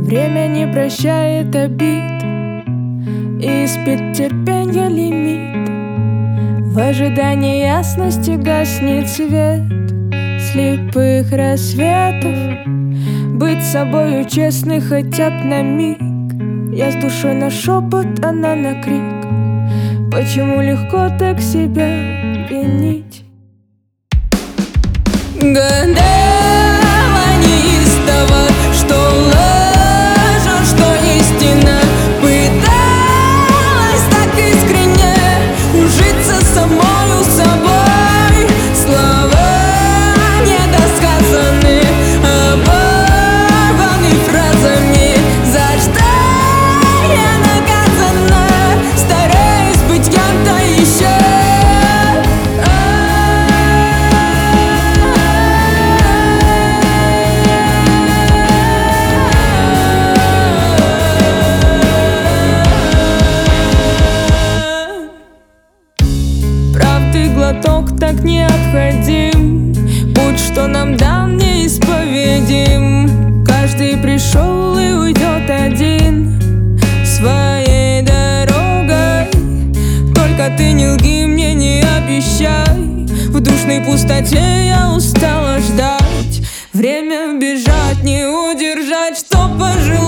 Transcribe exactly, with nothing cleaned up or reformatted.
Время не прощает обид и испит терпенья лимит. В ожидании ясности гаснет свет слепых рассветов. Быть собою честной хотя б на миг. Я с душой на шепот, она на крик. Почему легко так себя винить? Годова неистово, что ложь, что истина. Пыталась так искренне ужиться самою собой. Слова недосказаны, оборваны фразами. За что я наказана, стараюсь быть кем-то еще. Глоток так необходим, путь, что нам дан, неисповедим. Каждый пришел и уйдет один своей дорогой. Только ты не лги мне, не обещай. В душной пустоте я устала ждать. Время бежать, не удержать, что пожелать.